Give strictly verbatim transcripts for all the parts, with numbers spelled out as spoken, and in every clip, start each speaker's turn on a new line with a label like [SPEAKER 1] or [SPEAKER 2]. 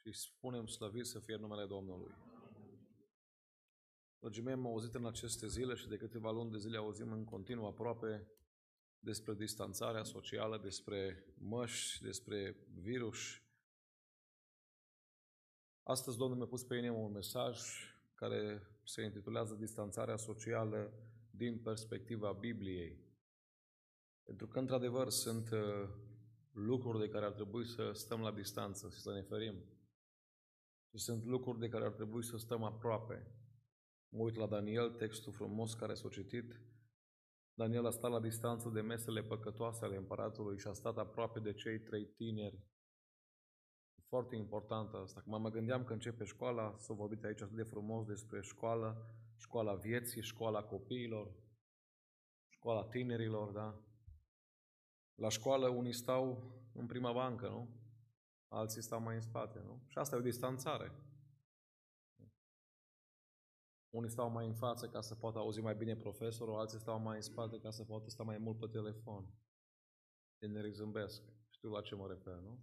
[SPEAKER 1] și spunem slăvit să fie numele Domnului. Dragii mei, am auzit în aceste zile și de câteva luni de zile auzim în continuu aproape despre distanțarea socială, despre măști, despre virus. Astăzi Domnul mi-a pus pe inimă un mesaj care se intitulează Distanțarea socială din perspectiva Bibliei. Pentru că, într-adevăr, sunt lucruri de care ar trebui să stăm la distanță și să ne ferim. Și sunt lucruri de care ar trebui să stăm aproape. Mă uit la Daniel, textul frumos care s-a citit. Daniel a stat la distanță de mesele păcătoase ale împăratului și a stat aproape de cei trei tineri. E foarte important asta. Acum mă gândeam că începe școala, s-a vorbit aici atât de frumos despre școală, școala vieții, școala copiilor, școala tinerilor, da? La școală unii stau în prima bancă, nu? Alții stau mai în spate, nu? Și asta e o distanțare. Unii stau mai în față ca să poată auzi mai bine profesorul, alții stau mai în spate ca să poată sta mai mult pe telefon. Tinerii zâmbesc. Știu la ce mă refer, nu?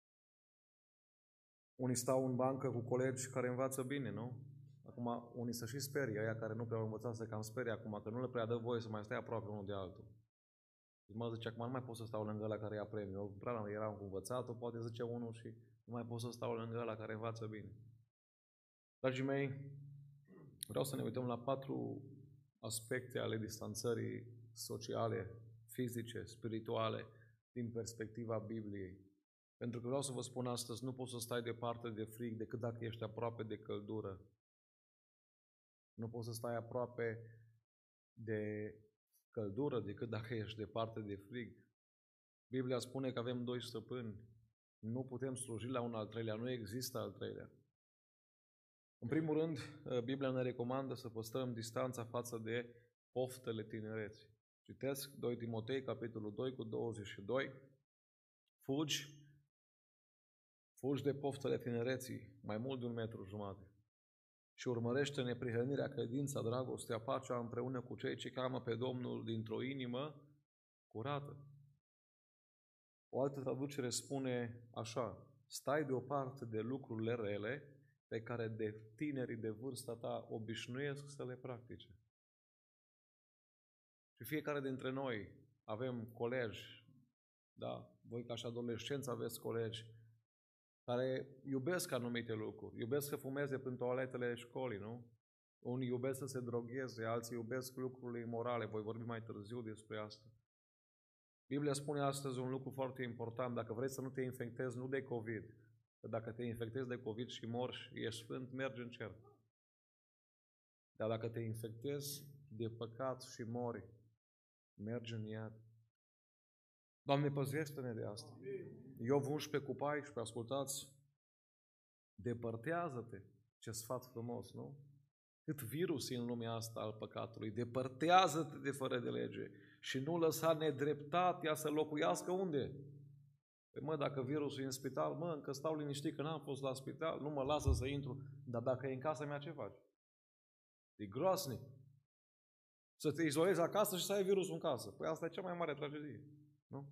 [SPEAKER 1] Unii stau în bancă cu colegi care învață bine, nu? Acum, unii să și sperie, aia care nu prea au învățat să cam sperie acum, că nu le prea dă voie să mai stai aproape unul de altul. Și mă zice, acum nu mai pot să stau lângă ăla care ia premiu. Eu prea eram cu învățatul, poate zice unul și nu mai pot să stau lângă ăla care învață bine. Dragii mei, vreau să ne uităm la patru aspecte ale distanțării sociale, fizice, spirituale, din perspectiva Bibliei. Pentru că vreau să vă spun astăzi, nu poți să stai departe de frig decât dacă ești aproape de căldură. Nu poți să stai aproape de căldură decât dacă ești departe de frig. Biblia spune că avem doi stăpâni. Nu putem sluji la un al treilea, nu există al treilea. În primul rând, Biblia ne recomandă să păstrăm distanța față de poftele tinereții. Citesc doi Timotei, capitolul doi, cu douăzeci și doi. Fugi, fugi de poftele tinereții, mai mult de un metru jumate. Și urmărește neprihănirea, credința, dragostea, pacea împreună cu cei ce cheamă pe Domnul dintr-o inimă curată. O altă traducere spune așa: stai deoparte de lucrurile rele pe care de tinerii de vârsta ta obișnuiesc să le practice. Și fiecare dintre noi avem colegi, da? Voi ca și adolescenți aveți colegi care iubesc anumite lucruri, iubesc să fumeze prin toaletele școlii, nu? Unii iubesc să se drogheze, alții iubesc lucrurile imorale, voi vorbi mai târziu despre asta. Biblia spune astăzi un lucru foarte important: dacă vrei să nu te infectezi, nu de COVID, că dacă te infectezi de COVID și mori și ești sfânt, mergi în cer. Dar dacă te infectezi de păcat și mori, mergi în iad. Doamne, păzește-ne de asta. Iov unsprezece cu paisprezece, ascultați, depărtează-te. Ce sfat frumos, nu? Cât virus e în lumea asta al păcatului. Depărtează-te de fără de lege și nu lăsa nedreptatea să locuiască unde? Păi mă, dacă virusul e în spital, mă, încă stau liniștit că n-am fost la spital, nu mă lasă să intru, dar dacă e în casa mea, ce faci? E groasnic. Să te izolezi acasă și să ai virusul în casă. Păi asta e cea mai mare tragedie, nu?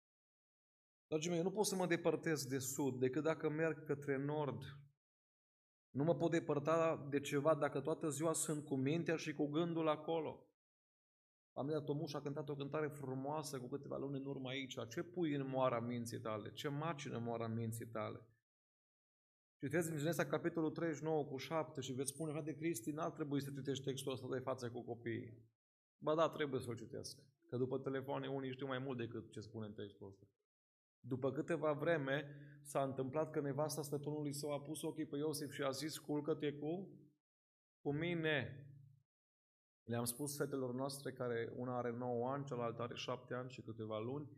[SPEAKER 1] Dragii mei, nu pot să mă depărtez de sud decât dacă merg către nord. Nu mă pot depărta de ceva dacă toată ziua sunt cu mintea și cu gândul acolo. Familia Tomuș a cântat o cântare frumoasă cu câteva luni în urmă aici. Ce pui în moara minții tale? Ce macină în moara minții tale? Citeți în Genesa capitolul treizeci și nouă cu șapte și veți spune: frate Cristi, n-ar trebui să citești textul ăsta de față cu copiii. Ba da, trebuie să-l citesc. Că după telefoane unii știu mai mult decât ce spune în textul ăsta. După câteva vreme s-a întâmplat că nevasta stăpânului său a pus ochii pe Iosif și a zis: culcă-te cu, cu mine. Le-am spus fetelor noastre, care una are nouă ani, cealaltă are șapte ani și câteva luni,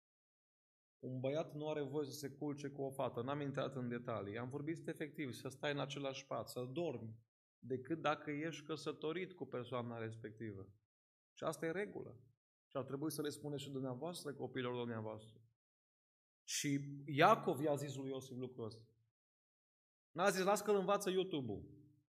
[SPEAKER 1] un băiat nu are voie să se culce cu o fată. N-am intrat în detalii. Am vorbit efectiv să stai în același pat, să dormi, decât dacă ești căsătorit cu persoana respectivă. Și asta e regulă. Și ar trebui să le spuneți și dumneavoastră copiilor dumneavoastră. Și Iacov i-a zis lui Iosif lucrul ăsta. N-a zis: las că îl învață YouTube-ul.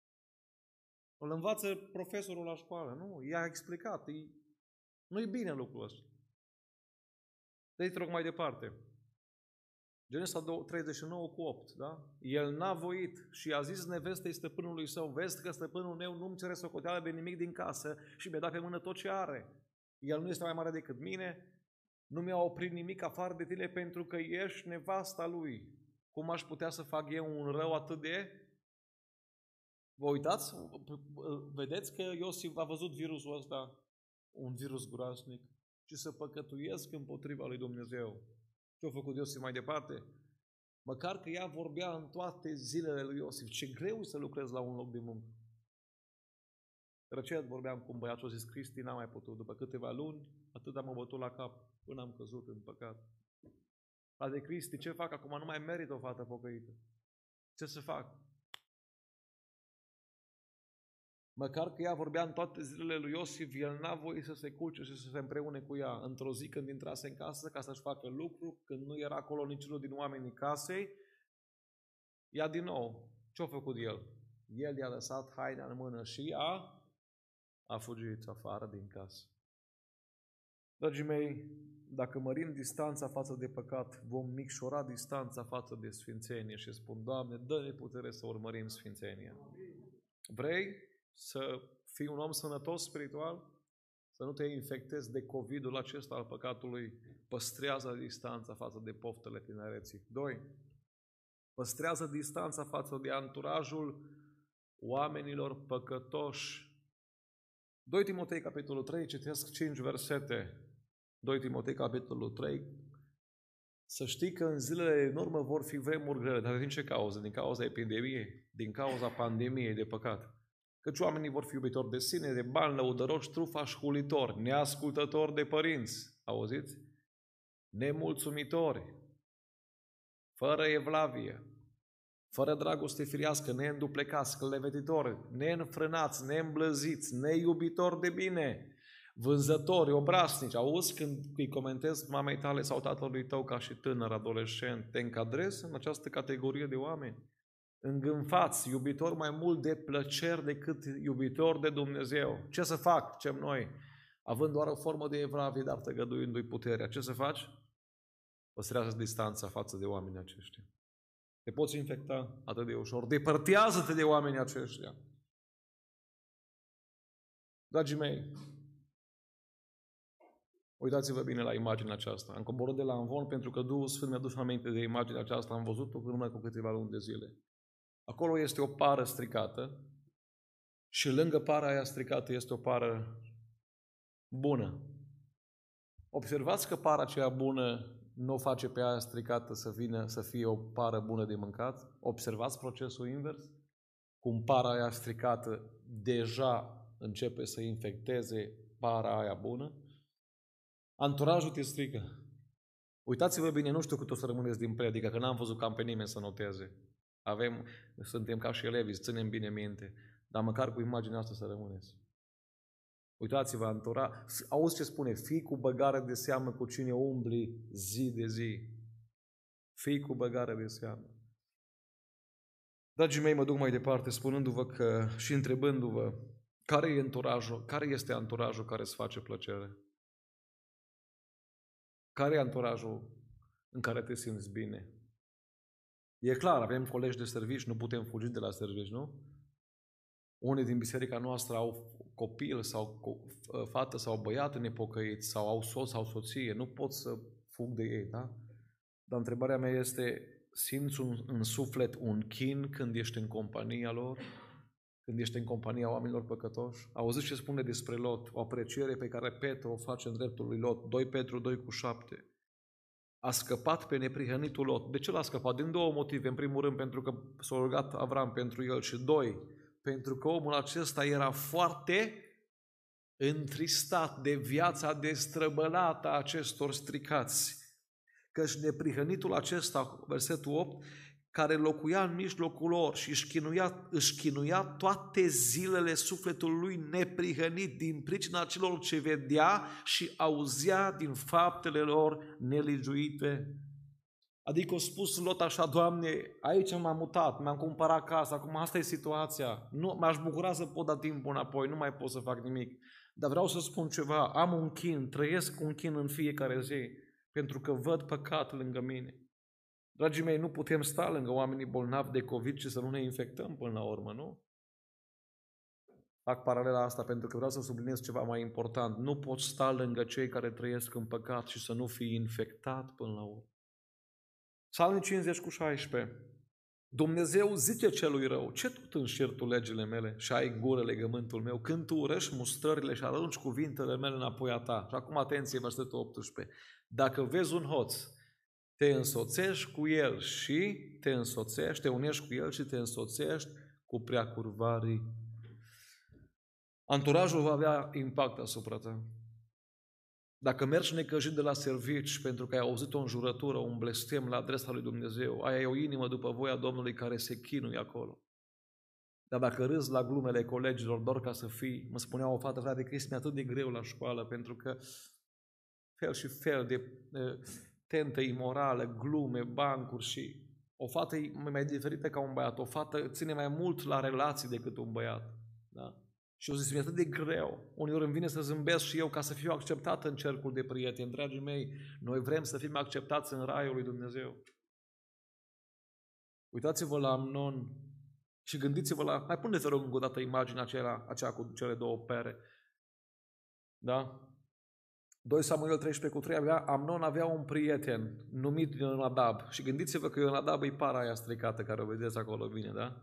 [SPEAKER 1] Îl învață profesorul la școală. Nu, i-a explicat. E... Nu-i bine lucrul ăsta. Dă-i te rog mai departe. Genesa treizeci și nouă cu opt, da? El n-a voit și a zis nevestei stăpânului său, vezi că stăpânul meu nu-mi cere socoteală de nimic din casă și mi-a dat pe mână tot ce are. El nu este mai mare decât mine, nu mi-a oprit nimic afară de tine pentru că ești nevasta lui. Cum aș putea să fac eu un rău atât de... Vă uitați? Vedeți că Iosif a văzut virusul ăsta, un virus groaznic, și să păcătuiesc împotriva lui Dumnezeu. Ce-a făcut Iosif mai departe? Măcar că ea vorbea în toate zilele lui Iosif. Ce greu să lucrezi la un loc de muncă. Recent vorbeam cu un băiat și a zis, Cristi, n-am mai putut. După câteva luni, atât am bătut la cap până am căzut în păcat. Dar de Cristi, ce fac acum? Nu mai merită o fată pocăită. Ce să fac? Măcar că ea vorbea în toate zilele lui Iosif, el n-a voit să se culce și să se împreune cu ea. Într-o zi când intrase în casă ca să-și facă lucru, când nu era acolo niciunul din oamenii casei, ea din nou, ce-a făcut el? El i-a lăsat haina în mână și a, a fugit afară din casă. Dragii mei, dacă mărim distanța față de păcat, vom micșora distanța față de sfințenie și spun, Doamne, dă-ne putere să urmărim sfințenia. Vrei să fii un om sănătos spiritual? Să nu te infectezi de covidul acesta al păcatului? Păstrează distanța față de poftele tinereții. Doi. Păstrează distanța față de anturajul oamenilor păcătoși. doi Timotei, capitolul trei, citesc cinci versete. doi Timotei, capitolul trei. Să știi că în zilele în urmă vor fi vremuri grele. Dar din ce cauză? Din cauza epidemiei? Din cauza pandemiei de păcat. Căci oamenii vor fi iubitori de sine, de bani, lăudăroși, trufași, hulitori, neascultători de părinți. Auziți? Nemulțumitori, fără evlavie, fără dragoste firească, neînduplecați, clevetitori, neînfrânați, neîmblăziți, neiubitori de bine, vânzători, obraznici. Auzi când îi comentezi mamei tale sau tatălui tău ca și tânăr, adolescent, te încadrezi în această categorie de oameni? Îngânfați, iubitori mai mult de plăceri decât iubitori de Dumnezeu. Ce să fac, zicem noi, având doar o formă de evlavie, dar tăgăduindu-i puterea? Ce să faci? Păstrează distanța față de oamenii aceștia. Te poți infecta atât de ușor. Depărtează-te de oamenii aceștia. Dragii mei, uitați-vă bine la imaginea aceasta. Am coborât de la Amvon pentru că Duhul Sfânt mi-a dus aminte de imaginea aceasta. Am văzut-o în urmă cu câteva luni de zile. Acolo este o pară stricată și lângă para aia stricată este o pară bună. Observați că para aceea bună nu o face pe aia stricată să vină să fie o pară bună de mâncat. Observați procesul invers? Cum para aia stricată deja începe să infecteze para aia bună. Anturajul te strică. Uitați-vă bine, nu știu cât o să rămâneți din predică, că n-am văzut cam pe nimeni să noteze. Avem, suntem ca și elevi, ținem bine minte, dar măcar cu imaginea asta să rămâneți. Uitați-vă, antura, auzi ce spune, fii cu băgare de seamă cu cine umbli zi de zi. Fii cu băgare de seamă. Dragii mei, mă duc mai departe spunându-vă că și întrebându-vă care e anturajul, care este anturajul care îți face plăcere? Care e anturajul în care te simți bine? E clar, avem colegi de servici, nu putem fugi de la servici, nu? Unii din biserica noastră au copil sau fată sau băiat nepocăiți sau au soț sau soție, nu pot să fug de ei, da? Dar întrebarea mea este, simți un, în suflet un chin când ești în compania lor? Când ești în compania oamenilor păcătoși? Auziți ce spune despre Lot? O apreciere pe care Petru o face în dreptul lui Lot. doi Petru doi cu șapte. A scăpat pe neprihănitul Lot. De ce l-a scăpat? Din două motive. În primul rând, pentru că s-a rugat Avram pentru el și doi, pentru că omul acesta era foarte întristat de viața destrăbălată a acestor stricați. Căci neprihănitul acesta, versetul opt, care locuia în mijlocul lor și își chinuia, își chinuia toate zilele sufletul lui neprihănit din pricina celor ce vedea și auzea din faptele lor nelegiuite. Adică a spus Lot așa, Doamne, aici m-am mutat, mi-am cumpărat casa, acum asta e situația. Nu, m-aș bucura să pot da timpul înapoi, nu mai pot să fac nimic. Dar vreau să spun ceva, am un chin, trăiesc un chin în fiecare zi, pentru că văd păcat lângă mine. Dragii mei, nu putem sta lângă oamenii bolnavi de COVID și să nu ne infectăm până la urmă, nu? Fac paralela asta pentru că vreau să subliniez ceva mai important. Nu poți sta lângă cei care trăiesc în păcat și să nu fii infectat până la urmă. Psalmul cincizeci cu șaisprezece. Dumnezeu zice celui rău: ce tot înșiri tu legile mele și ai în gură legământul meu, când tu urăști mustrările și arunci cuvintele mele înapoi a ta. Și acum atenție, versetul optsprezece. Dacă vezi un hoț, te însoțești cu el și te însoțești, te unești cu el și te însoțești cu preacurvarii. Anturajul va avea impact asupra ta. Dacă mergi necăjit de la servici pentru că ai auzit o înjurătură, un blestem la adresa lui Dumnezeu, ai o inimă după voia Domnului care se chinuie acolo. Dar dacă râzi la glumele colegilor doar ca să fii, mă spunea o fată, frate Cristi, mi-e atât de greu la școală pentru că fel și fel de tentă imorală, glume, bancuri și o fată e mai diferită ca un băiat, o fată ține mai mult la relații decât un băiat. Da? Și eu zic, mi-e atât de greu. Uneori îmi vine să zâmbesc și eu ca să fiu acceptat în cercul de prieteni. Dragii mei, noi vrem să fim acceptați în raiul lui Dumnezeu. Uitați-vă la Amnon și gândiți-vă la... Mai puneți, vă rog, încă o dată imaginea aceea, aceea cu cele două pere. Da? doi Samuel treisprezece cu trei, avea, Amnon avea un prieten numit Ionadab. Și gândiți-vă că Ionadab e para aia stricată care o vedeți acolo bine, da?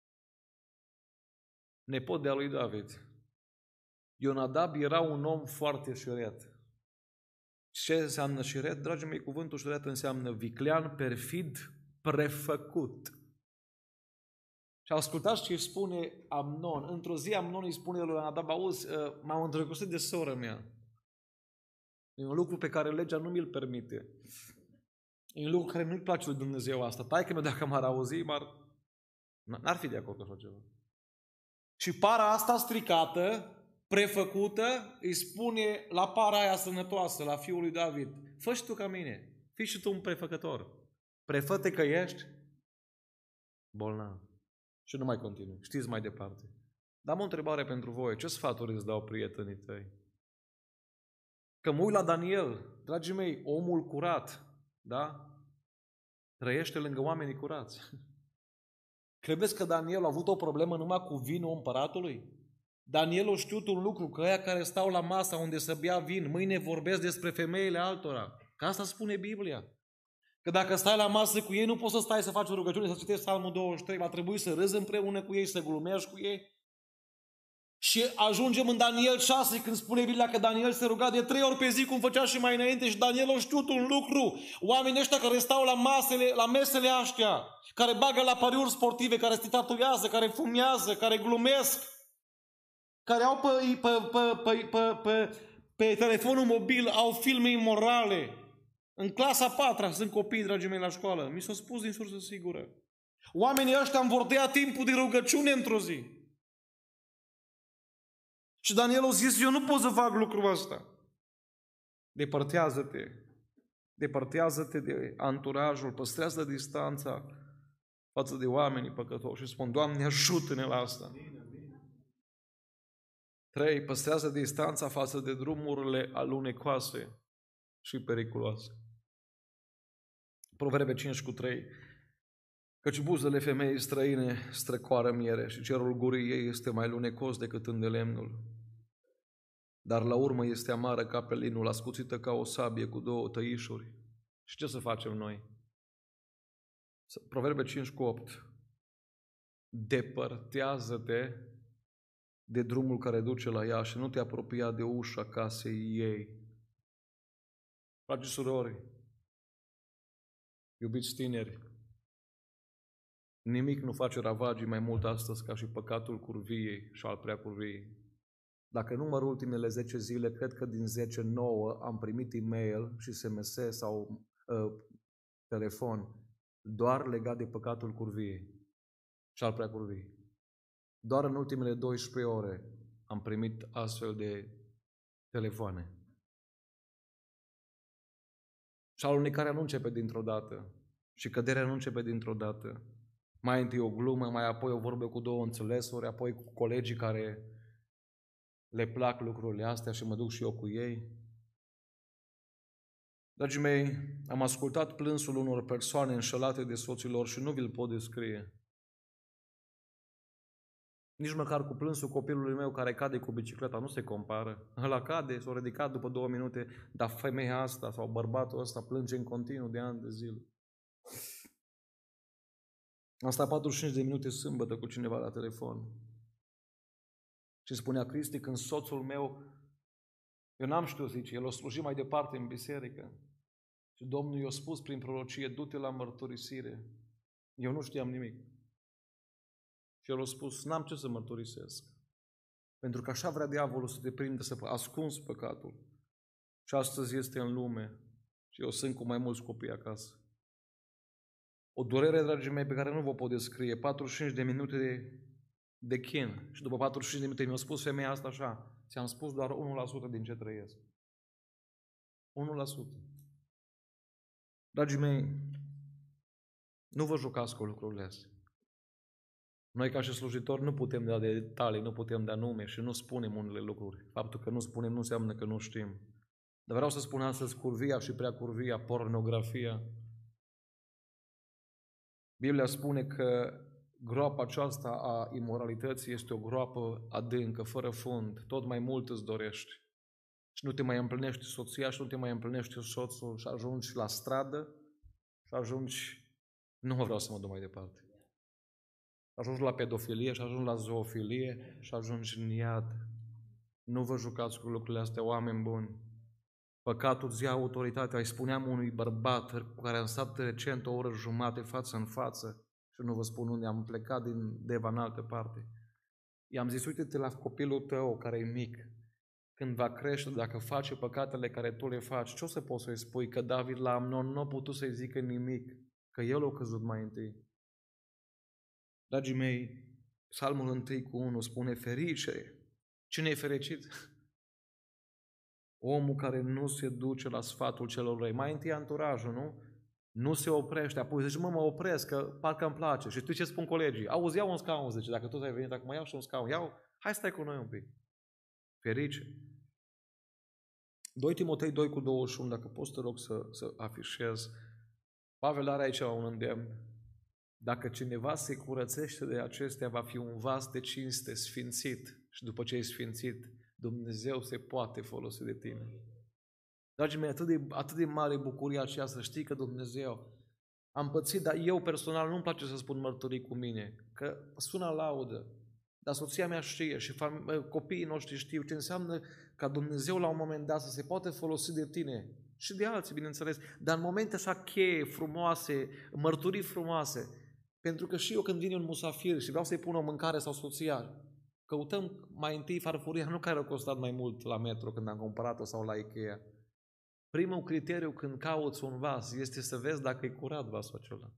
[SPEAKER 1] Nepot de-a lui David. Ionadab era un om foarte șiret. Ce înseamnă șiret? Dragii mei, cuvântul șiret înseamnă viclean, perfid, prefăcut. Și ascultați ce îi spune Amnon. Într-o zi Amnon îi spune lui Ionadab: auzi, m-am îndrăgostit de sora mea. E un lucru pe care legea nu mi-l permite. E un lucru care nu-i place lui Dumnezeu asta. Taică-mă, dacă m-ar auzi, m-ar... n-ar fi de acord cu așa ceva. Și para asta stricată, prefăcută, îi spune la para aia sănătoasă, la fiul lui David: fă și tu ca mine, fii și tu un prefăcător. Prefă-te că ești bolnav. Și nu mai continui. Știți mai departe. Dar am o întrebare pentru voi. Ce sfaturi îți dau prietenii tăi? Că mă uit la Daniel, dragii mei, omul curat, da? Trăiește lângă oamenii curați. Credeți că Daniel a avut o problemă numai cu vinul împăratului? Daniel a știut un lucru, că ăia care stau la masa unde să bea vin, mâine vorbesc despre femeile altora. Că asta spune Biblia. Că dacă stai la masă cu ei, nu poți să stai să faci o rugăciune, să citești Psalmul douăzeci și trei, va trebui să râzi împreună cu ei, să glumești cu ei. Și ajungem în Daniel șase, când spune Biblia că Daniel se ruga de trei ori pe zi, cum făcea și mai înainte, și Daniel a știut un lucru. Oamenii ăștia care stau la masele, la mesele astea, care bagă la pariuri sportive, care se tatuează, care fumează, care glumesc, care au pe, pe, pe, pe, pe, pe, pe telefonul mobil, au filme imorale. În clasa a patra sunt copii, dragii mei, la școală. Mi s-a spus din sursă sigură. Oamenii ăștia îmi vor dea timpul de rugăciune într-o zi. Și Daniel a zis: eu nu pot să fac lucrul ăsta. Depărtează-te. Depărtează-te de anturajul, păstrează distanța față de oamenii păcătoși și spun: Doamne, ajută-ne la asta. Trei, păstrează distanța față de drumurile alunecoase și periculoase. Proverbe cinci cu trei. Căci buzele femeii străine străcoară miere și cerul gurii ei este mai lunecos decât îndelemnul. Dar la urmă este amară ca pelinul, ascuțită ca o sabie cu două tăișuri. Și ce să facem noi? Proverbe cinci cu opt. Depărtează-te de drumul care duce la ea și nu te apropia de ușa casei ei. Fragi surori, iubiți tineri, nimic nu face ravagii mai mult astăzi ca și păcatul curviei și al preacurviei. Dacă număr ultimele zece zile, cred că din zece, nouă am primit e-mail și S M S sau uh, telefon doar legat de păcatul curviei și al preacurviei. Doar în ultimele douăsprezece ore am primit astfel de telefoane. Și alunecarea nu începe dintr-o dată și căderea nu începe dintr-o dată. Mai întâi o glumă, mai apoi o vorbă cu două înțelesuri, apoi cu colegii care le plac lucrurile astea și mă duc și eu cu ei. Dragii mei, am ascultat plânsul unor persoane înșelate de soții lor și nu vi-l pot descrie. Nici măcar cu plânsul copilului meu care cade cu bicicleta nu se compară. Ăla cade, s-a ridicat după două minute, dar femeia asta sau bărbatul ăsta plânge în continuu de ani de zile. Am stat patruzeci și cinci de minute sâmbătă cu cineva la telefon și spunea: Cristi, când soțul meu, eu n-am știut, zice, el o sluji mai departe în biserică și Domnul i-a spus prin prorocie: du-te la mărturisire. Eu nu știam nimic. Și el a spus: n-am ce să mărturisesc. Pentru că așa vrea diavolul să te prindă, să ascunzi păcatul. Și astăzi este în lume și eu sunt cu mai mulți copii acasă. O durere, dragii mei, pe care nu vă pot descrie. patruzeci și cinci de minute de, de chin. Și după patruzeci și cinci de minute mi-a spus femeia asta așa: ți-am spus doar unu la sută din ce trăiesc. unu la sută. Dragii mei, nu vă jucați cu lucrurile astea. Noi ca și slujitori nu putem da de detalii, nu putem da nume și nu spunem unele lucruri. Faptul că nu spunem nu înseamnă că nu știm. Dar vreau să spun astăzi curvia și prea curvia, pornografia. Biblia spune că groapa aceasta a imoralității este o groapă adâncă, fără fund, tot mai mult îți dorești. Și nu te mai împlinești soția și nu te mai împlinești soțul și ajungi la stradă și ajungi... Nu vreau să mă duc mai departe. Ajungi la pedofilie și ajungi la zoofilie și ajungi în iad. Nu vă jucați cu lucrurile astea, oameni buni. Păcatul îți ia autoritatea. Îi spuneam unui bărbat cu care am stat recent o oră jumate față în față și nu vă spun unde, am plecat din Deva în altă parte. I-am zis: uite-te la copilul tău care e mic. Când va crește, dacă face păcatele care tu le faci, ce o să poți să-i spui? Că David la Amnon nu a putut să-i zică nimic, că el a căzut mai întâi. Dragii mei, Psalmul unu cu unu spune: ferice. Cine e fericit? Omul care nu se duce la sfatul celor răi. Mai întâi anturajul, nu? Nu se oprește. Apoi zice: mă, mă opresc, că parcă îmi place. Și tu ce spun colegii? Auzi, iau un scaun, zice, dacă tu ai venit acum, iau și un scaun. Iau, hai stai cu noi un pic. Ferice. doi Timotei doi cu douăzeci și unu, dacă poți te rog să, să afișez. Pavel are aici un îndemn. Dacă cineva se curățește de acestea, va fi un vas de cinste, sfințit. Și după ce e sfințit, Dumnezeu se poate folosi de tine. Dragii mei, atât de, atât de mare bucuria aceea să știi că Dumnezeu... Am pățit, dar eu personal nu-mi place să spun mărturii cu mine, că sună laudă. Dar soția mea știe și fam- copiii noștri știu ce înseamnă ca Dumnezeu la un moment dat să se poate folosi de tine și de alții, bineînțeles, dar în momente așa cheie, frumoase, mărturii frumoase. Pentru că și eu când vin un musafir și vreau să-i pun o mâncare sau soția, căutăm mai întâi farfuria, nu care a costat mai mult la Metro când am cumpărat-o sau la Ikea. Primul criteriu când cauți un vas este să vezi dacă e curat vasul acela.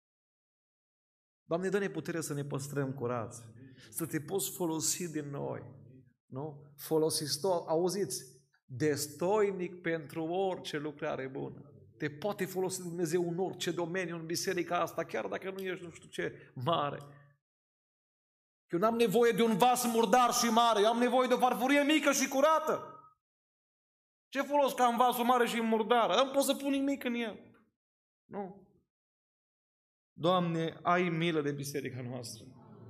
[SPEAKER 1] Doamne, dă-ne putere să ne păstrăm curați, să te poți folosi din noi. Nu? Folositor, auziți, destoinic pentru orice lucrare bună. Te poate folosi Dumnezeu în orice domeniu, în biserica asta, chiar dacă nu ești nu știu ce mare. Eu n-am nevoie de un vas murdar și mare, eu am nevoie de o farfurie mică și curată. Ce folos că am vasul mare și murdar? Nu pot să pun nimic în el. Nu. Doamne, ai milă de biserica noastră.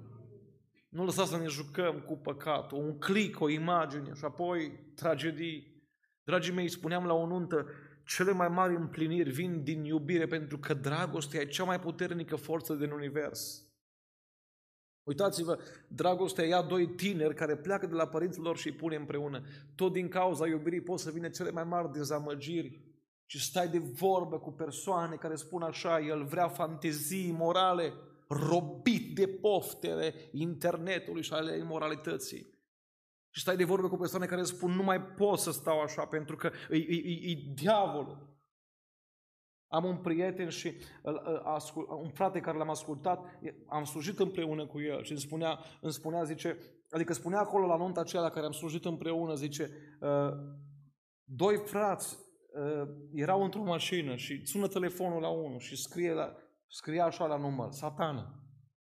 [SPEAKER 1] Nu lăsa să ne jucăm cu păcatul, un click, o imagine și apoi tragedii. Dragii mei, spuneam la o nuntă, cele mai mari împliniri vin din iubire, pentru că dragostea e cea mai puternică forță din univers. Uitați-vă, dragostea ia doi tineri care pleacă de la părinții lor și îi pune împreună. Tot din cauza iubirii pot să vină cele mai mari dezamăgiri. Și stai de vorbă cu persoane care spun așa: el vrea fantezii morale, robit de poftele internetului și ale imoralității. Și stai de vorbă cu persoane care spun: nu mai pot să stau așa pentru că e, e, e, e diavolul. Am un prieten și un frate care l-am ascultat, am slujit împreună cu el și îmi spunea, îmi spunea, zice, adică spunea acolo la nunta aceea la care am slujit împreună, zice, doi frați erau într-o mașină și sună telefonul la unul și scrie, la, scrie așa la număr: Satană.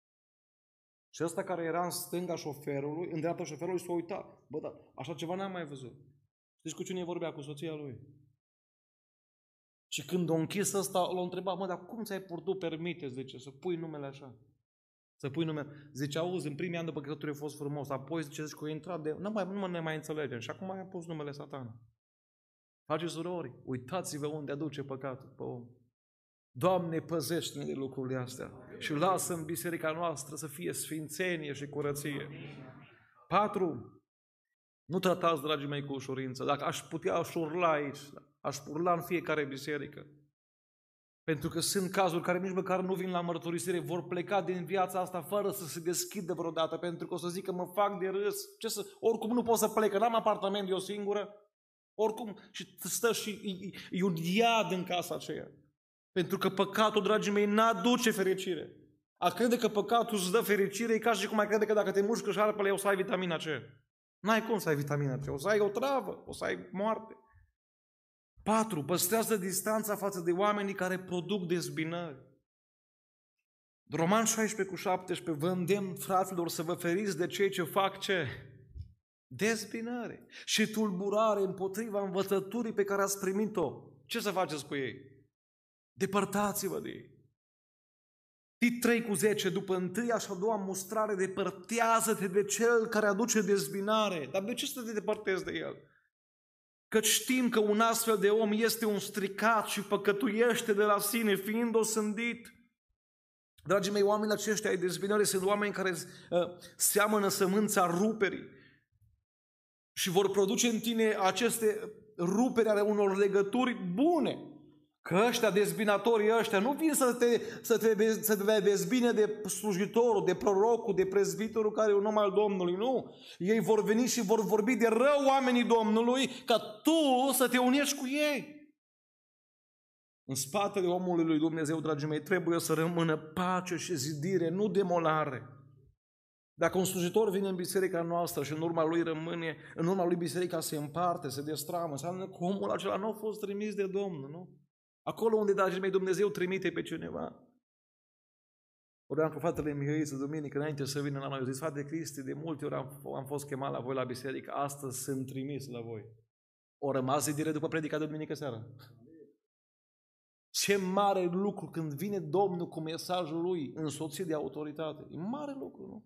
[SPEAKER 1] Și ăsta care era în stânga șoferului, în dreapta șoferului, s-a uitat. Bă, dar așa ceva n-am mai văzut. Știți cu cine vorbea? Cu soția lui. Și când o închis ăsta, l-a întrebat, mă, dar cum ți-ai putut permite, zice, să pui numele așa? Să pui numele. Zice, auzi, în primii ani după căsătorie a fost frumos, apoi zice, zice că a intrat de... Nu, mai, nu ne mai înțelegem. Și acum i-a pus numele Satan. Face surori, uitați-vă unde aduce păcatul pe om. Doamne, păzește-ne de lucrurile astea și lasă în biserica noastră să fie sfințenie și curăție. Patru, nu tratați, dragii mei, cu ușurință. Dacă aș putea, aș urla aici, aș urla în fiecare biserică. Pentru că sunt cazuri care nici măcar nu vin la mărturisire, vor pleca din viața asta fără să se deschidă vreodată, pentru că o să zică, mă fac de râs, ce să, oricum nu pot să plec, n-am apartament de o singură, oricum, și stă și e, e un iad în casa aceea. Pentru că păcatul, dragii mei, n-aduce fericire. A crede că păcatul îți dă fericire e ca și cum ai crede că dacă te mușcă șarpele o să ai vitamina C. N-ai cum să ai vitamina C, o să ai o travă, o să ai moarte. Patru, păstrează distanța față de oamenii care produc dezbinări. Roman șaisprezece cu șaptesprezece, vă îndemn, fraților, să vă feriți de cei ce fac ce? Dezbinare și tulburare împotriva învățăturii pe care ați primit-o. Ce să faceți cu ei? Depărtați-vă de ei. Tit trei cu zece, după întâia și a doua mustrare, depărtează-te de cel care aduce dezbinare. Dar de ce să te depărtezi de el? Căci știm că un astfel de om este un stricat și păcătuiește de la sine, fiind osândit. Dragii mei, oamenii aceștia ai dezbinării sunt oameni care uh, seamănă sămânța ruperii și vor produce în tine aceste ruperi ale unor legături bune. Că ăștia, dezbinatorii ăștia, nu vin să te, să te, să te dezbine de slujitorul, de prorocul, de prezbiterul care e un om al Domnului, nu. Ei vor veni și vor vorbi de rău oamenii Domnului ca tu să te unești cu ei. În spatele omului lui Dumnezeu, dragii mei, trebuie să rămână pace și zidire, nu demolare. Dacă un slujitor vine în biserica noastră și în urma lui rămâne, în urma lui biserica se împarte, se destramă, înseamnă că omul acela nu a fost trimis de Domnul, nu? Acolo unde, dragii mei, Dumnezeu trimite pe cineva. Vorbeam cu fratele Mihăiță duminică înainte să vină la noi. Eu zis, frate Cristi, de multe ori am, am fost chemat la voi la biserică, astăzi sunt trimis la voi. O rămas zidire după predica de duminică seara. Ce mare lucru când vine Domnul cu mesajul Lui însoțit de autoritate. E mare lucru, nu?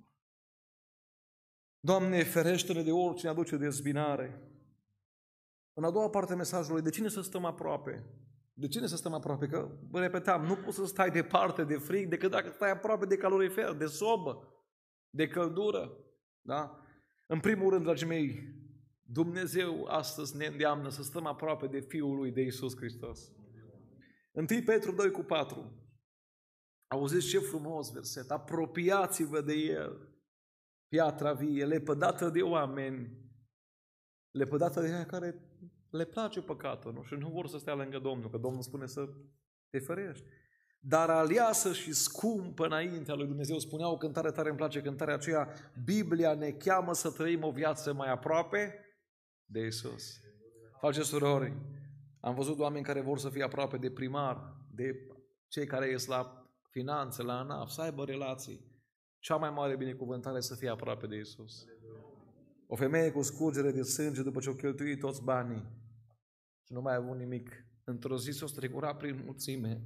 [SPEAKER 1] Doamne, ferește-ne de oricine aduce dezbinare. În a doua parte a mesajului, de cine să stăm aproape? De cine să stăm aproape? Că, repetam, nu poți să stai departe de frig decât dacă stai aproape de calorifer, de sobă, de căldură. Da? În primul rând, dragii mei, Dumnezeu astăzi ne îndeamnă să stăm aproape de Fiul Lui, de Iisus Hristos. întâi Petru doi cu patru. Auziți ce frumos verset. Apropiați-vă de El, piatra vie, lepădată de oameni, lepădată de aia care le place păcatul, nu? Și nu vor să stea lângă Domnul, că Domnul spune să te ferești. Dar aleasă și scumpă înaintea lui Dumnezeu. Spunea o cântare tare, îmi place cântarea aceea, Biblia ne cheamă să trăim o viață mai aproape de Iisus. Face surori, am văzut oameni care vor să fie aproape de primar, de cei care ies la finanțe, la ANAF, să aibă relații. Cea mai mare binecuvântare să fie aproape de Iisus. O femeie cu scurgere de sânge după ce o cheltuit toți banii și nu mai a avut nimic, într-o zi s-o strecura prin mulțime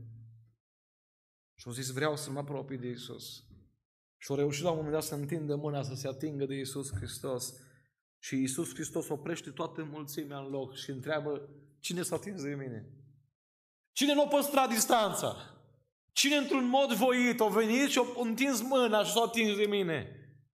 [SPEAKER 1] și a zis, vreau să mă apropii de Iisus. Și a reușit la un moment dat să întindă mâna, să se atingă de Iisus Hristos. Și Iisus Hristos oprește toată mulțimea în loc și întreabă, cine s-a atins de mine? Cine nu a păstrat distanța? Cine într-un mod voit a venit și a întins mâna și s-a atins de mine?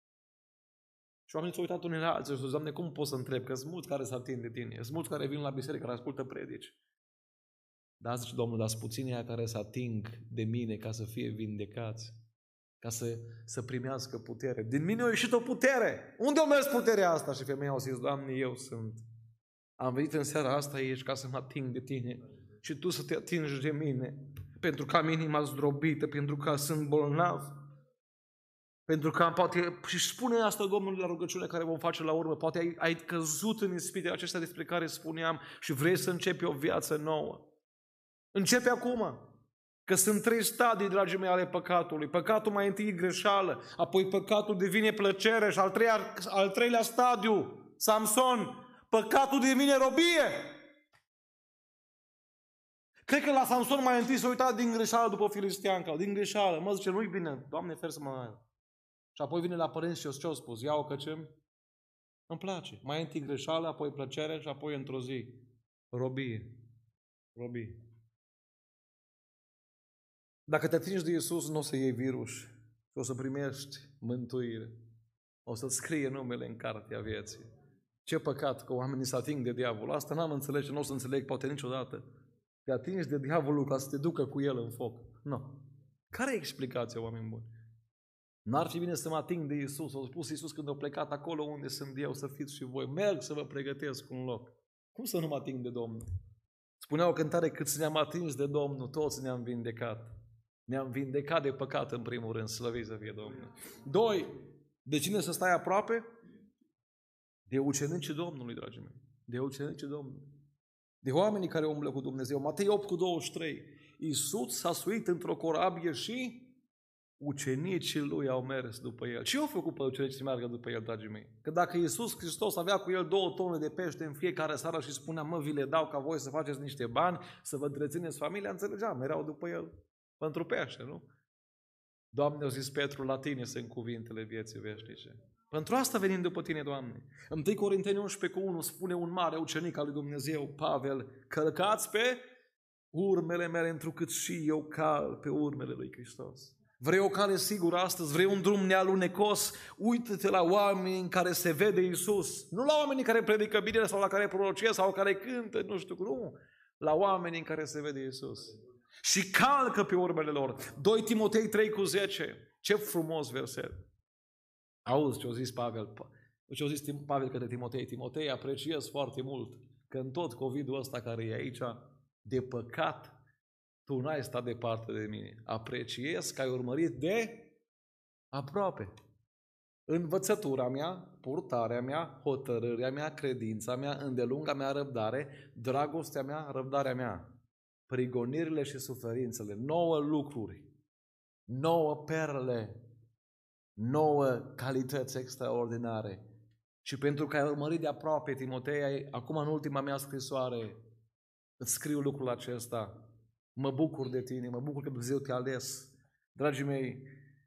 [SPEAKER 1] Și oamenii s-au uitat unii la alții și au zis, Doamne, cum pot să întreb? Că sunt mulți care se ating de tine, sunt mulți care vin la biserică, care ascultă predici. Dar zice Domnul, dar sunt puțini aia care se ating de mine ca să fie vindecați, ca să, să primească putere. Din mine a ieșit o putere. Unde a mers puterea asta? Și femeia a zis, Doamne, eu sunt. Am venit în seara asta aici ca să mă ating de tine și tu să te atingi de mine, pentru că am inima zdrobită, pentru că sunt bolnav. Pentru că poate, și spune asta Domnul la rugăciune care vom face la urmă, poate ai, ai căzut în ispitele acestea despre care spuneam și vrei să începi o viață nouă. Începe acum. Că sunt trei stadii, dragii mei, ale păcatului. Păcatul mai întâi e greșeală, apoi păcatul devine plăcere și al treilea, al treilea stadiu, Samson, păcatul devine robie. Cred că la Samson mai întâi s-a uitat din greșeală după filisteanca, din greșeală. Mă zice, nu-i bine, Doamne, fer să mă... Și apoi vine la părinți și ce-au spus? Ia-o că ce îmi place. Mai întâi greșeală, apoi plăcere și apoi într-o zi robie. Robie. Dacă te atingi de Iisus, nu o să iei virus, o să primești mântuire. O să-ți scrie numele în cartea vieții. Ce păcat că oamenii se ating de diavol. Asta n-am înțeles și nu o să înțeleg poate niciodată. Te atingi de diavolul ca să te ducă cu el în foc. Nu. Care e explicația, oameni buni? N-ar fi bine să mă ating de Iisus. Au spus Iisus când a plecat acolo unde sunt eu, să fiți și voi. Merg să vă pregătesc un loc. Cum să nu mă ating de Domnul? Spunea o cântare, cât ne-am atins de Domnul, toți ne-am vindecat. Ne-am vindecat de păcat în primul rând, slăvit să fie Domnul. Doi, de cine să stai aproape? De ucenicii Domnului, dragii mei. De ucenicii Domnului. De oamenii care umblă cu Dumnezeu. Matei opt cu douăzeci și trei. Iisus s-a suit într-o corabie și ucenicii lui au mers după el. Ce au făcut pe ucenicii să meargă după el, dragii mei? Că dacă Iisus Hristos avea cu el două tone de pește în fiecare seară și spunea, mă, vi le dau ca voi să faceți niște bani, să vă întrețineți familia, înțelegeam, erau după el pentru pește, nu? Doamne, au zis Petru, la tine sunt cuvintele vieții veșnice. Pentru asta venim după tine, Doamne. întâi Corinteni unsprezece cu unu spune un mare ucenic al lui Dumnezeu, Pavel, călcați pe urmele mele, întrucât și eu cal pe urmele lui Hristos. Vrei o cale sigură astăzi? Vrei un drum nealunecos? Uită-te la oameni în care se vede Iisus. Nu la oamenii care predică bine sau la care prorocie sau care cântă, nu știu cum. Nu. La oamenii în care se vede Iisus. Și calcă pe urmele lor. doi Timotei trei cu zece. Ce frumos verset. Auzi ce a zis Pavel. Ce a zis Pavel către Timotei. Timotei, apreciez foarte mult că în tot COVID-ul ăsta care e aici, de păcat, tu n-ai stat departe de mine. Apreciez că ai urmărit de aproape. Învățătura mea, purtarea mea, hotărârea mea, credința mea, îndelunga mea răbdare, dragostea mea, răbdarea mea, prigonirile și suferințele, nouă lucruri, nouă perle, nouă calități extraordinare. Și pentru că ai urmărit de aproape, Timotei, acum în ultima mea scrisoare, îți scriu lucrul acesta. Mă bucur de tine, mă bucur că Dumnezeu te-a ales. Dragii mei,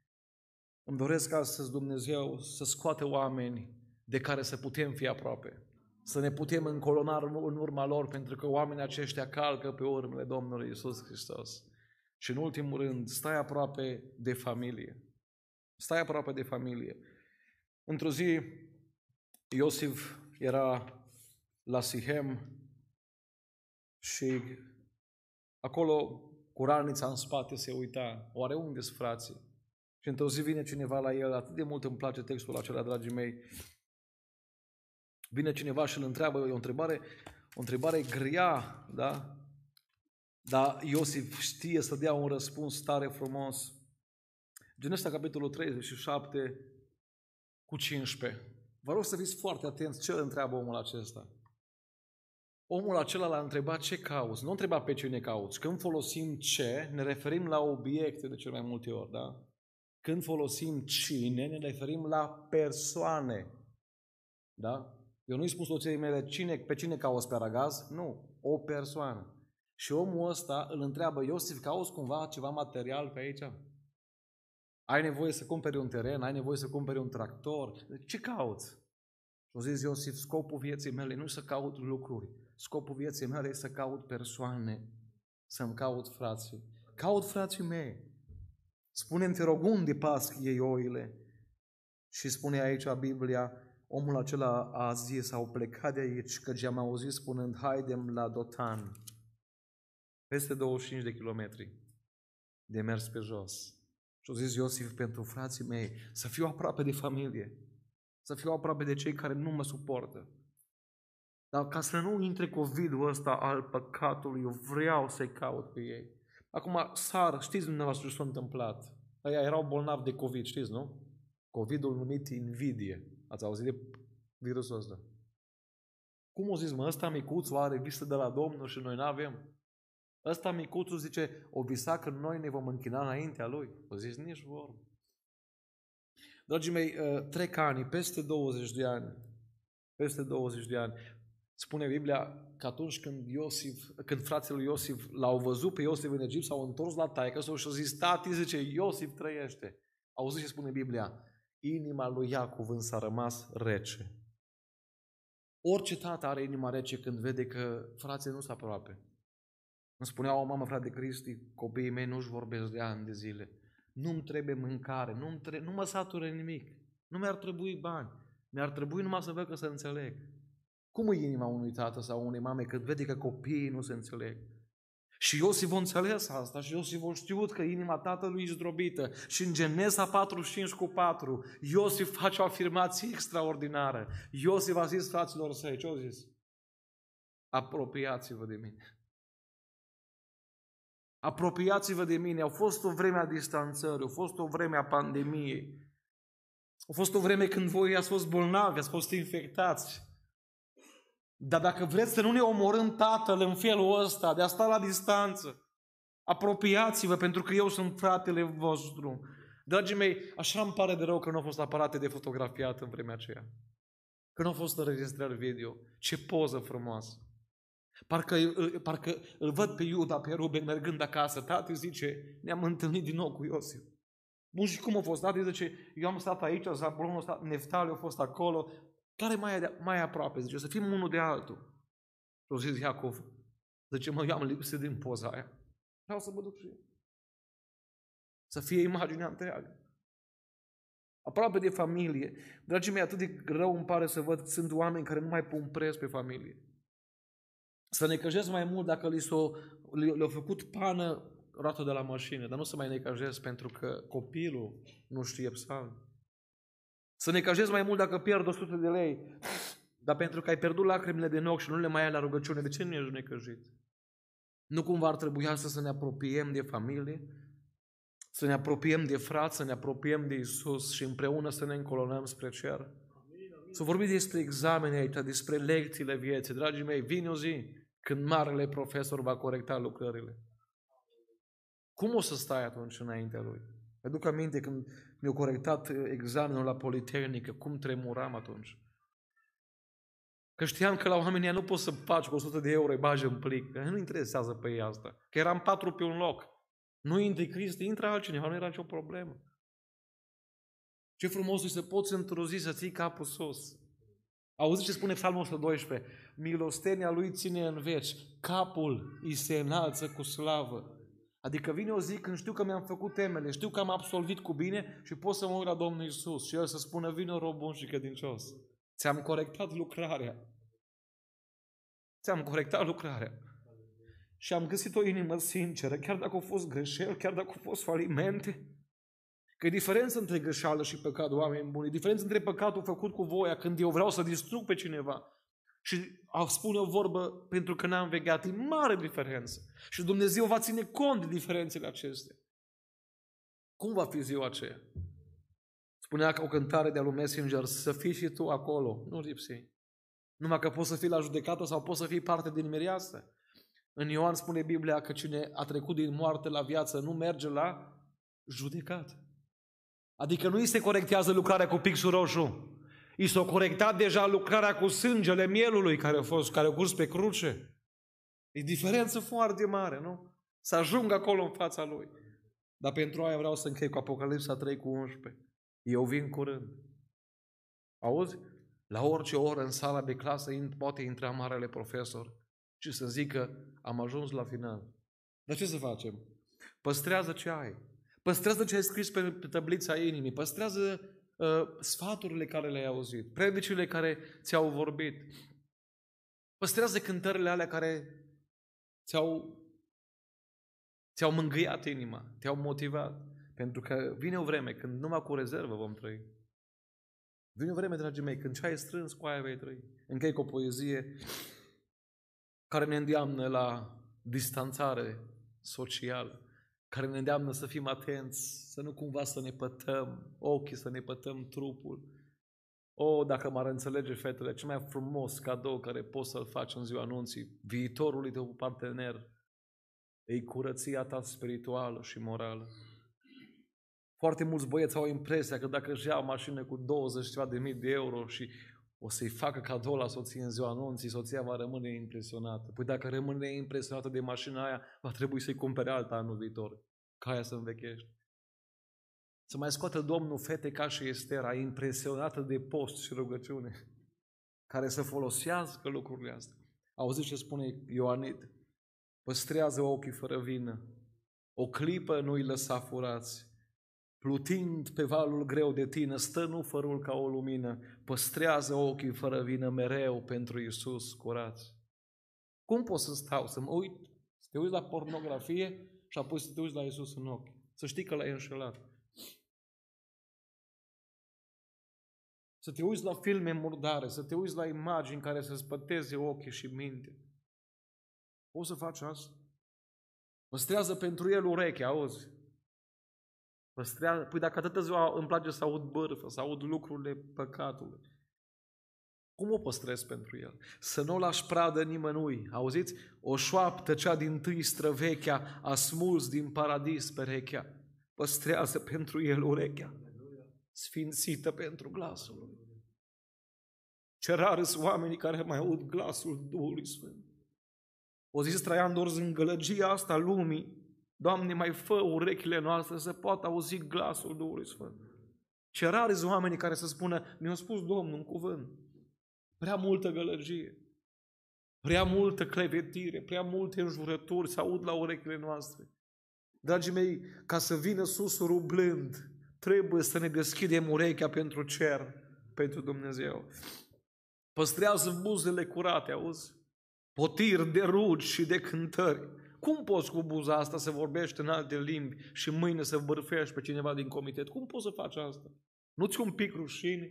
[SPEAKER 1] îmi doresc astăzi Dumnezeu să scoate oameni de care să putem fi aproape. Să ne putem încolona în urma lor, pentru că oamenii aceștia calcă pe urmele Domnului Iisus Hristos. Și în ultimul rând, stai aproape de familie. Stai aproape de familie. Într-o zi, Iosif era la Sihem și acolo, cu ranița în spate, se uita, oare unde-s frații? Și într-o zi vine cineva la el, atât de mult îmi place textul acela, dragii mei, vine cineva și îl întreabă, e o întrebare, o întrebare grea, da? Dar Iosif știe să dea un răspuns tare frumos. Genesa, capitolul treizeci și șapte, cu cincisprezece. Vă rog să fiți foarte atenți ce îl întreabă omul acesta. Omul acela l-a întrebat ce cauți. Nu întreba pe cine cauți. Când folosim ce, ne referim la obiecte de cel mai multe ori, da? Când folosim cine, ne referim la persoane. Da? Eu nu-i spun soției mele cine, pe cine cauți pe aragaz. Nu, o persoană. Și omul ăsta îl întreabă, Iosif, cauți cumva ceva material pe aici? Ai nevoie să cumperi un teren, ai nevoie să cumperi un tractor. Ce cauți? Și a zis Iosif, scopul vieții mele nu să caut lucruri. Scopul vieții mele e să caut persoane, să-mi caut frații. Caut frații mei. Spune-mi, te rog, unde pasc ei oile? Și spune aici Biblia, omul acela a zis, au plecat de aici, căci am auzit spunând, haidem la Dotan. Peste douăzeci și cinci de kilometri de mers pe jos. Și a zis Iosif, pentru frații mei, să fiu aproape de familie, să fiu aproape de cei care nu mă suportă. Dar ca să nu intre COVID-ul ăsta al păcatului, eu vreau să-i caut pe ei. Acum, sar, știți dumneavoastră ce s-a întâmplat? Aia erau bolnavi de COVID, știți, nu? COVID-ul numit invidie. Ați auzit de virusul ăsta? Cum o zis, mă, ăsta micuțul are visă de la Domnul și noi n-avem? Ăsta micuțul zice, o visa că noi ne vom închina înaintea lui. O zis, nici vorbă. Dragii mei, trec ani, peste douăzeci de ani, peste douăzeci de ani, Spune Biblia că atunci când, Iosif, când fratele lui Iosif l-au văzut pe Iosif în Egipt, s-au întors la taică-său și au zis, tati, zice, Iosif trăiește. Auziți ce spune Biblia? Inima lui Iacov însă a rămas rece. Orice tată are inima rece când vede că frații nu sunt aproape. Îmi spunea o mamă, frate Cristi, copiii mei nu-și vorbesc de ani de zile. Nu-mi trebuie mâncare, nu, tre- nu mă satură nimic. Nu mi-ar trebui bani. Mi-ar trebui numai să văd că se înțeleg. Cum e inima unui tată sau unei mame când vede că copiii nu se înțeleg? Și Iosif a înțeles asta și Iosif a știut că inima tatălui e zdrobită. Și în Genesa patruzeci și cinci cu patru, Iosif face o afirmație extraordinară. Iosif a zis fraților săi, ce-au zis? Apropiați-vă de mine. Apropiați-vă de mine. A fost o vreme a distanțării, a fost o vreme a pandemiei. A fost o vreme când voi ați fost bolnavi, ați fost infectați. Dar dacă vreți să nu ne omorâm Tatăl în felul ăsta, de a sta la distanță, apropiați-vă pentru că eu sunt fratele vostru. Dragii mei, așa îmi pare de rău că nu au fost aparate de fotografiat în vremea aceea. Că nu au fost înregistrări video. Ce poză frumoasă! Parcă, parcă îl văd pe Iuda, pe Ruben, mergând acasă. Tati zice, ne-am întâlnit din nou cu Iosif. Bun, și cum a fost? Tati zice, eu am stat aici, Zabulon a stat, Neftali a fost acolo. Care mai, mai aproape? Zice, să fim unul de altul. Și a zis Iacov, zice, mă, eu am lipsit din poza aia. Vreau să mă duc și eu. Să fie imaginea întreagă. Aproape de familie. Dragii mei, atât de rău îmi pare să văd că sunt oameni care nu mai pun preț pe familie. Să necăjesc mai mult dacă li s-o, le-au făcut pană roată de la mașină, dar nu să mai necăjesc pentru că copilul nu știe psalmi. Să necăjesc mai mult dacă pierd o sută de lei, dar pentru că ai pierdut lacrimile din ochi și nu le mai ai la rugăciune, de ce nu ești necăjit? Nu cumva ar trebui să, să ne apropiem de familie, să ne apropiem de frați, să ne apropiem de Iisus și împreună să ne încolonăm spre cer? Să vorbim despre examene aici, despre lecțiile vieții. Dragii mei, vine o zi când marele profesor va corecta lucrările. Cum o să stai atunci înaintea lui? Mă duc aminte când mi-au corectat examenul la Politehnică, cum tremuram atunci. Că știam că la oamenii nu poți să faci cu o sută de euro, îi bagi în plic. Că nu interesează pe ei asta. Că eram patru pe un loc. Nu intri Cristi, intră altcineva, nu era nicio problemă. Ce frumos e să poți într-o zi să ții capul sus. Auziți ce spune Psalmul o sută doisprezece? Milostenia lui ține în veci, capul îi se înalță cu slavă. Adică vine o zi când știu că mi-am făcut temele, știu că am absolvit cu bine și pot să mă uit la Domnul Iisus și El să spună, vină rob bun și credincios. Ți-am corectat lucrarea. Ți-am corectat lucrarea. Și am găsit o inimă sinceră, chiar dacă au fost greșeli, chiar dacă au fost falimente. Că e diferență între greșeală și păcat, oameni buni. E diferență între păcatul făcut cu voia, când eu vreau să distrug pe cineva și a spune o vorbă pentru că n-am vegheat. E mare diferență. Și Dumnezeu va ține cont de diferențele acestea. Cum va fi ziua aceea? Spunea că o cântare de-a lui Messenger, să fii și tu acolo. Nu lipsi. Numai că poți să fii la judecată sau poți să fii parte din mireasă. În Ioan spune Biblia că cine a trecut din moarte la viață nu merge la judecată. Adică nu îi se corectează lucrarea cu pixul roșu. I s-a corectat deja lucrarea cu sângele mielului care a fost, care a curs pe cruce. E diferență foarte mare, nu? Să ajung acolo în fața lui. Dar pentru aia vreau să închei cu Apocalipsa trei cu unsprezece. Eu vin curând. Auzi? La orice oră în sala de clasă poate intra marele profesor și să zică am ajuns la final. Dar ce să facem? Păstrează ce ai. Păstrează ce ai scris pe tăblița inimii. Păstrează uh, sfaturile care le-ai auzit. Predicile care ți-au vorbit. Păstrează cântările alea care ți-au, ți-au mângâiat inima, te-au motivat. Pentru că vine o vreme când numai cu rezervă vom trăi. Vine o vreme, dragii mei, când ce ai strâns, cu aia vei trăi. Închei cu o poezie care ne îndeamnă la distanțare socială, care ne îndeamnă să fim atenți, să nu cumva să ne pătăm ochii, să ne pătăm trupul. O, dacă m-ar înțelege fetele, cel mai frumos cadou care poți să-l faci în ziua anunții viitorului tău partener e curăția ta spirituală și morală. Foarte mulți băieți au impresia că dacă își ia o mașină cu douăzeci de mii de euro și o să-i facă cadou la soție în ziua anunții, soția va rămâne impresionată. Păi dacă rămâne impresionată de mașina aia, va trebui să-i cumpere alta anul viitor, ca aia să învechește. Să mai scoată Domnul fete ca și Estera, impresionată de post și rugăciune, care să folosească lucrurile astea. Auziți ce spune Ioanit? Păstrează ochii fără vină, o clipă nu-i lăsa furați, plutind pe valul greu de tine, stă nufărul ca o lumină, păstrează ochii fără vină mereu pentru Iisus curați. Cum poți să stau, să mă uit, să te uiți la pornografie și apoi să te uiți la Iisus în ochi? Să știi că l-ai înșelat. Să te uiți la filme murdare, să te uiți la imagini care să spăteze ochii și mintea. Poți să faci asta? Păstrează pentru el urechea, auzi? Păstrează. Păi dacă atâta ziua îmi place să aud bârfă, să aud lucrurile păcatului, cum o păstrez pentru el? Să nu o lași pradă nimănui. Auziți? O șoaptă cea dintâi străvechea, a smuls din paradis perechea. Păstrează pentru el urechea, sfințită pentru glasul lui. Ce rari sunt oamenii care mai aud glasul Duhului Sfânt. O zis Traian Dorz, în gălăgia asta lumii, Doamne, mai fă urechile noastre să poată auzi glasul Duhului Sfânt. Ce rari sunt oamenii care să spună, mi-a spus Domnul în cuvânt. Prea multă gălăgie, prea multă clevetire, prea multe înjurături să aud la urechile noastre. Dragii mei, ca să vină susurul blând, trebuie să ne deschidem urechea pentru cer, pentru Dumnezeu. Păstrează buzele curate, auzi? Potiri de rugi și de cântări. Cum poți cu buza asta să vorbești în alte limbi și mâine să bârfești pe cineva din comitet? Cum poți să faci asta? Nu-ți un pic rușine?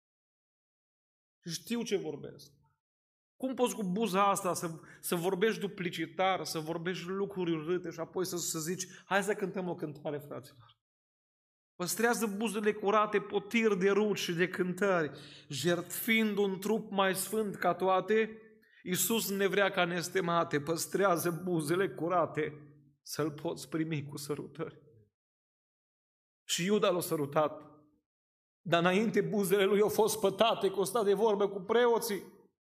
[SPEAKER 1] Și știu ce vorbesc. Cum poți cu buza asta să, să vorbești duplicitar, să vorbești lucruri urâte și apoi să, să zici, hai să cântăm o cântare, fraților. Păstrează buzele curate, potiri de rugi și de cântări, jertfind un trup mai sfânt ca toate. Iisus ne vrea ca nestemate, păstrează buzele curate să-L poți primi cu sărutări. Și Iuda l-a sărutat, dar înainte buzele lui au fost pătate, că o sta de vorbă cu preoții.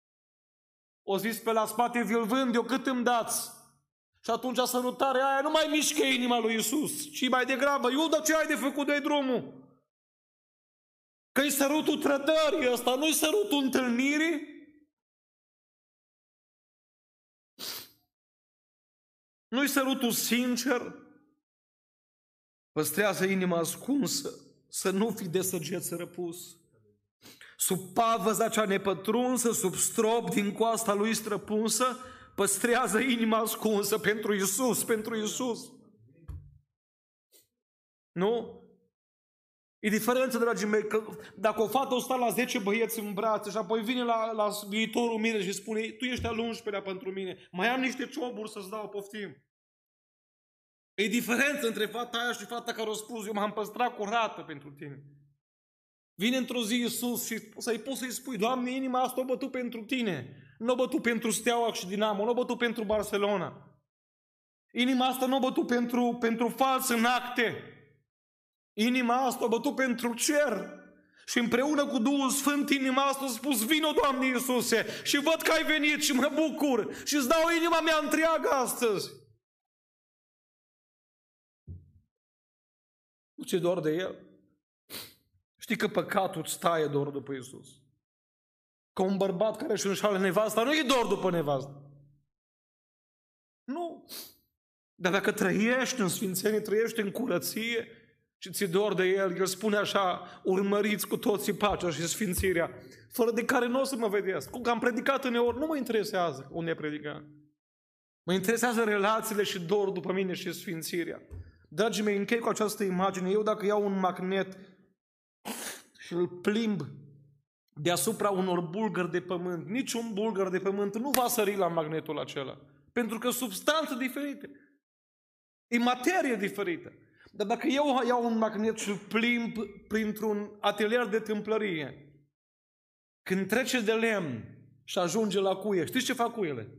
[SPEAKER 1] O zis pe la spate, vi-l vând eu, cât îmi dați? Și atunci sărutarea aia nu mai mișcă inima lui Iisus, ci mai degrabă, Iuda, ce ai de făcut, dă-i drumul? Că-i sărutul trădării ăsta, nu-i sărutul întâlnirii? Nu-i sărutul sincer? Păstrează inima ascunsă, să nu fi de săgeți răpus. Sub pavăza cea nepătrunsă, sub strop din coasta lui străpunsă, păstrează inima ascunsă pentru Iisus, pentru Iisus. Nu? E diferență, dragii mei, că dacă o fată o sta la zece băieți în brațe și apoi vine la, la viitorul mine și spune, tu ești al unsprezelea pentru mine, mai am niște cioburi să-ți dau, poftim. E diferență între fata aia și fata care o spus, eu m-am păstrat curată pentru tine. Vine într-o zi Iisus și să-i poți să-i spui, Doamne, inima asta o bătut pentru tine. Nu o bătut pentru Steaua și Dinamo, nu o bătut pentru Barcelona. Inima asta nu o bătut pentru, pentru fals în acte. Inima asta o bătut pentru cer. Și împreună cu Duhul Sfânt, inima asta a spus, vino, Doamne Iisuse, și văd că ai venit și mă bucur și îți dau inima mea întreagă astăzi. Nu ți-e dor de El? Știi că păcatul îți taie dor după Iisus. Că un bărbat care își înșală nevasta, nu e dor după nevastă. Nu. Dar dacă trăiești în sfințenie, trăiești în curăție și ți-e dor de El, El spune așa, urmăriți cu toții pacea și sfințirea, fără de care nu o să mă vedeți. Cum că am predicat în ori, nu mă interesează unde e predicat. Mă interesează relațiile și dorul după mine și sfințirea. Dragii mei, închei cu această imagine. Eu dacă iau un magnet și îl plimb deasupra unor bulgări de pământ, niciun bulgăr de pământ nu va sări la magnetul acela. Pentru că substanțe diferite. E materie diferită. Dar dacă eu iau un magnet și îl plimb printr-un atelier de tâmplărie, când trece de lemn și ajunge la cuie, știți ce fac cuiele?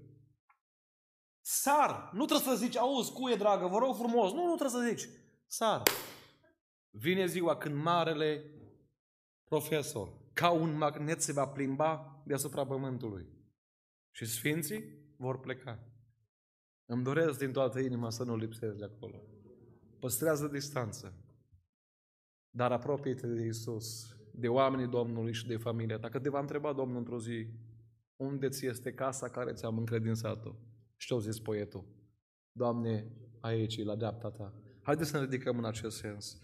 [SPEAKER 1] Sar. Nu trebuie să zici, auzi, cuie dragă, vă rog frumos. Nu, nu trebuie să zici. Sar. Vine ziua când marele profesor, ca un magnet se va plimba deasupra pământului. Și sfinții vor pleca. Îmi doresc din toată inima să nu lipsesc de acolo. Păstrează distanță. Dar apropie-te de Iisus, de oamenii Domnului și de familia ta. Că te va întreba Domnul într-o zi, unde ți este casa care ți-am încredințat-o? Și-o zis poetul, Doamne, aici e la dreapta ta. Haideți să ne ridicăm în acest sens.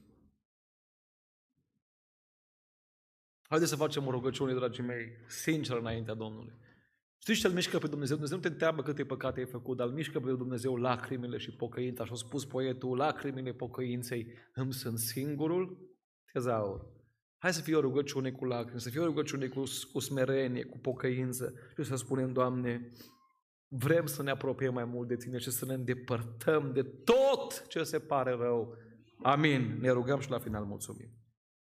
[SPEAKER 1] Haideți să facem o rugăciune, dragii mei, sincer înaintea Domnului. Știți ce îl mișcă pe Dumnezeu? Dumnezeu nu te întreabă câte păcate ai făcut, dar îl mișcă pe Dumnezeu lacrimile și pocăința. Și a spus poetul, lacrimile pocăinței îmi sunt singurul tezaur. Hai să fie o rugăciune cu lacrimi, să fie o rugăciune cu, cu smerenie, cu pocăință și să spunem, Doamne, vrem să ne apropiem mai mult de Tine și să ne îndepărtăm de tot ce se pare rău. Amin. Ne rugăm și la final mulțumim.